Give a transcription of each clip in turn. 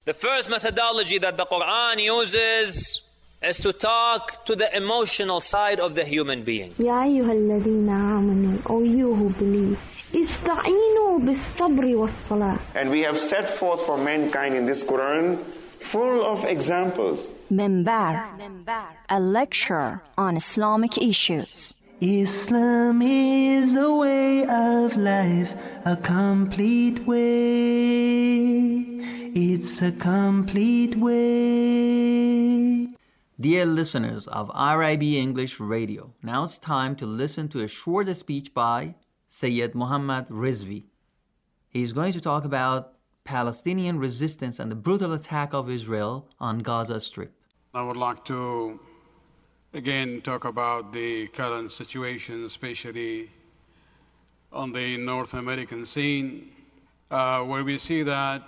The first methodology that the Quran uses is to talk to the emotional side of the human being. يا أيها الذين آمنوا, O you who believe, استعينوا بالصبر والصلاة. And we have set forth for mankind in this Quran full of examples. Minbar, a lecture on Islamic issues. Islam is a way of life, a complete way. It's a complete way. Dear listeners of RIB English Radio, now it's time to listen to a short speech by Sayyid Muhammad Rizvi. He's going to talk about Palestinian resistance and the brutal attack of Israel on Gaza Strip. I would like to again talk about the current situation, especially on the North American scene, where we see that,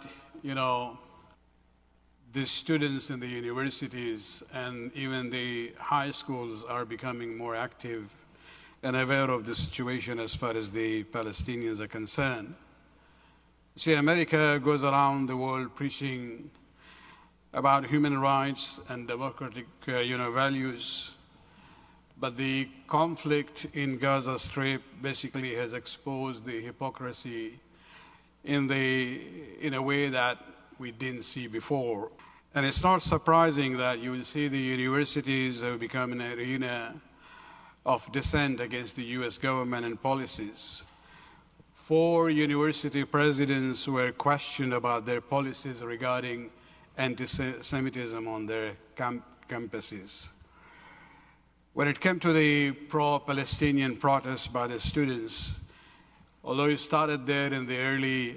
the students in the universities and even the high schools are becoming more active and aware of the situation as far as the Palestinians are concerned. See, America goes around the world preaching about human rights and democratic, values, but the conflict in Gaza Strip basically has exposed the hypocrisy in a way that we didn't see before. And it's not surprising that you will see the universities have become an arena of dissent against the U.S. government and policies. 4 university presidents were questioned about their policies regarding anti-Semitism on their campuses. When it came to the pro-Palestinian protests by the students, although it started there in the early,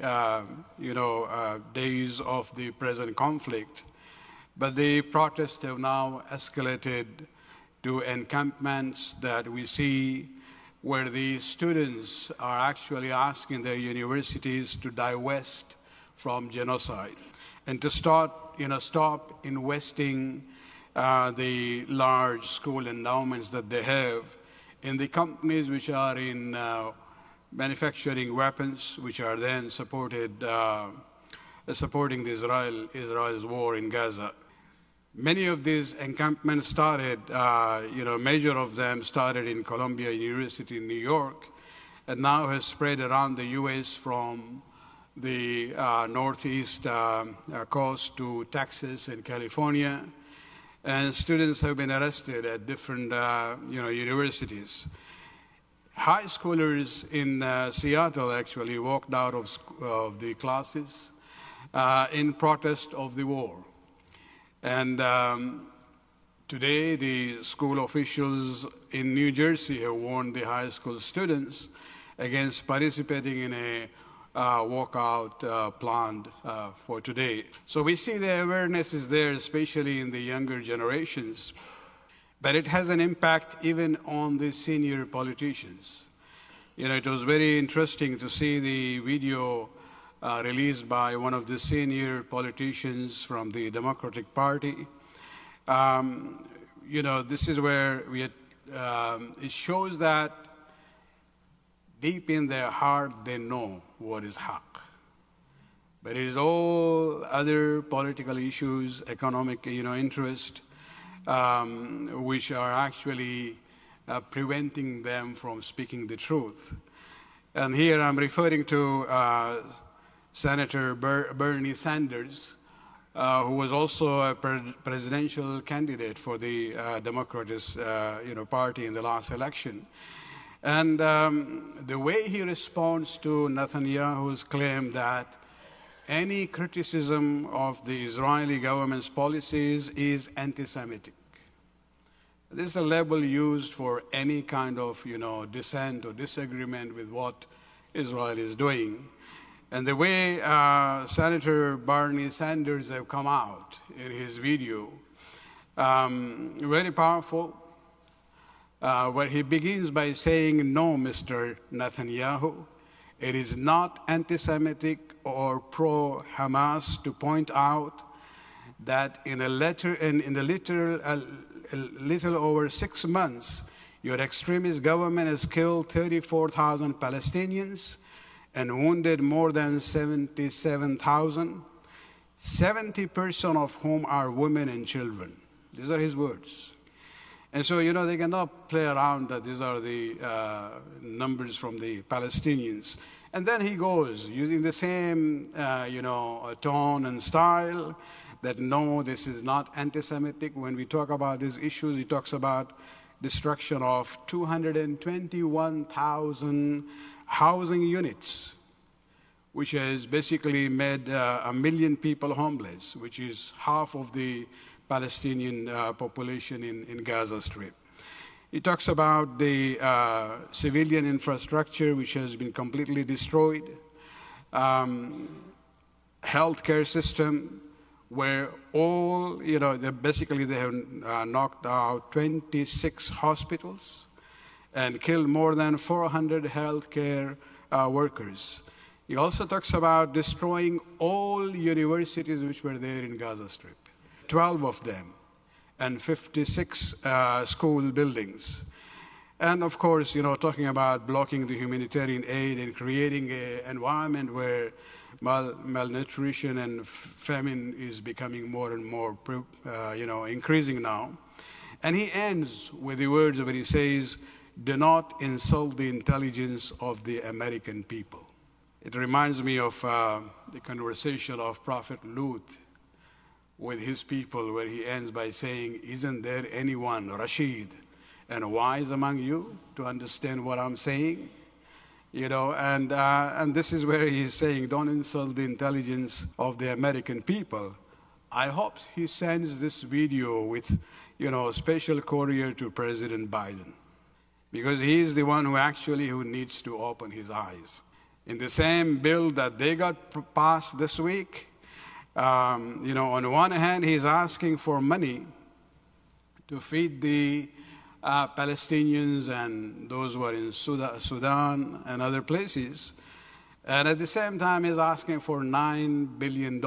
days of the present conflict, but the protests have now escalated to encampments that we see where the students are actually asking their universities to divest from genocide and to stop investing the large school endowments that they have in the companies which are in manufacturing weapons, which are then supporting Israel's war in Gaza. Many of these encampments started, major of them started in Columbia University in New York, and now has spread around the U.S. from the northeast coast to Texas and California. And students have been arrested at different, universities. High schoolers in Seattle actually walked out of the classes in protest of the war. And today, the school officials in New Jersey have warned the high school students against participating in a walkout planned for today. So we see the awareness is there, especially in the younger generations, but it has an impact even on the senior politicians. It was very interesting to see the video released by one of the senior politicians from the Democratic Party. This is where it shows that deep in their heart they know what is haq. But it is all other political issues, economic, interest, which are actually preventing them from speaking the truth. And here I'm referring to Senator Bernie Sanders, who was also a presidential candidate for the Democratic Party in the last election. And the way he responds to Netanyahu's claim that any criticism of the Israeli government's policies is anti-Semitic. This is a label used for any kind of, dissent or disagreement with what Israel is doing. And the way Senator Bernie Sanders have come out in his video, very powerful, where he begins by saying, "No, Mr. Netanyahu, it is not anti-Semitic or pro-Hamas to point out that in a little over 6 months, your extremist government has killed 34,000 Palestinians and wounded more than 77,000. 70% of whom are women and children. These are his words. And so, they cannot play around that these are the numbers from the Palestinians. And then he goes, using the same, tone and style, that no, this is not anti-Semitic. When we talk about these issues, he talks about destruction of 221,000 housing units, which has basically made 1 million people homeless, which is half of the Palestinian population in Gaza Strip. He talks about the civilian infrastructure, which has been completely destroyed, healthcare system, where all, they have knocked out 26 hospitals and killed more than 400 healthcare workers. He also talks about destroying all universities which were there in Gaza Strip, 12 of them, and 56 school buildings. And of course, talking about blocking the humanitarian aid and creating an environment where malnutrition and famine is becoming more and more, increasing now. And he ends with the words where he says, "Do not insult the intelligence of the American people." It reminds me of the conversation of Prophet Lut with his people, where he ends by saying, "Isn't there anyone, Rashid, and wise among you to understand what I'm saying?" And this is where he's saying, don't insult the intelligence of the American people. I hope he sends this video with, special courier to President Biden, because he is the one who needs to open his eyes. In the same bill that they got passed this week, on one hand, he's asking for money to feed the Palestinians and those who are in Sudan and other places. And at the same time, he's asking for $9 billion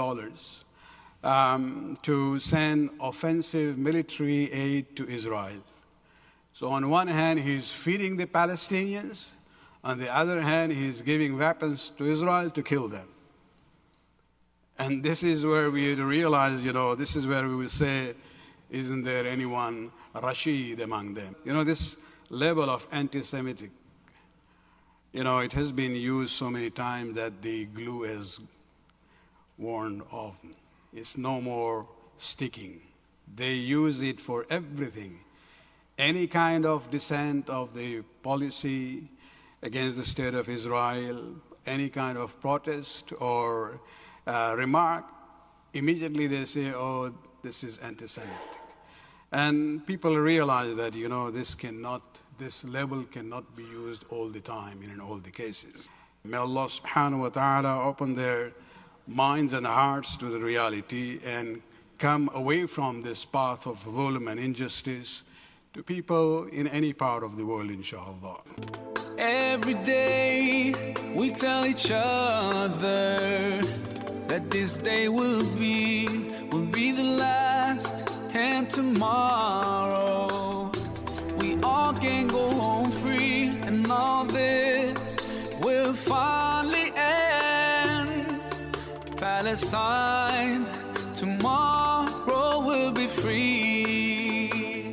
to send offensive military aid to Israel. So on one hand, he's feeding the Palestinians. On the other hand, he's giving weapons to Israel to kill them. And this is where we realize, this is where we will say, isn't there anyone Rashid among them? This level of anti-Semitic, it has been used so many times that the glue has worn off. It's no more sticking. They use it for everything. Any kind of dissent of the policy against the state of Israel, any kind of protest or remark, immediately they say, oh, this is anti-Semitic. And people realize that, this label cannot be used all the time and in all the cases. May Allah subhanahu wa ta'ala open their minds and hearts to the reality and come away from this path of dhulm and injustice to people in any part of the world, inshallah. Every day we tell each other that this day will be the last, and tomorrow we all can go home free, and all this will finally end. Palestine, tomorrow will be free.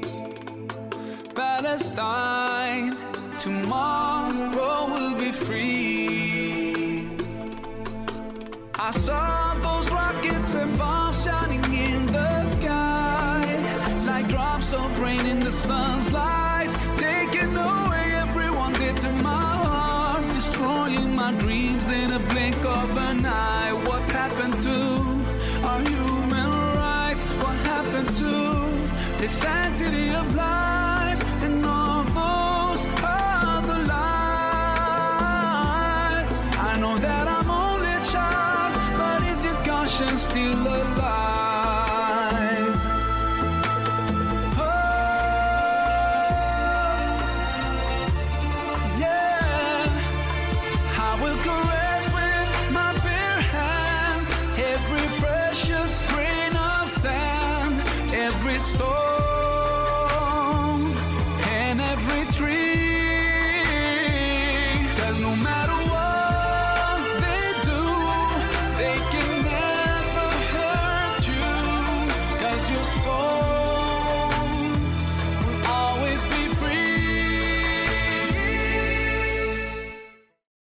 Palestine, tomorrow will be free. I saw those rockets and bombs shining in the sky, like drops of rain in the sun's light, taking away everyone dear to my heart, destroying my dreams in a blink of an eye. What happened to our human rights? What happened to the sanctity of life and all those other lives? I know that I'm only a child, but is your conscience still alive? Oh, yeah. I will caress with my bare hands every precious grain of sand, every stone and every tree. 'Cause no matter what they do, they can never hurt soul.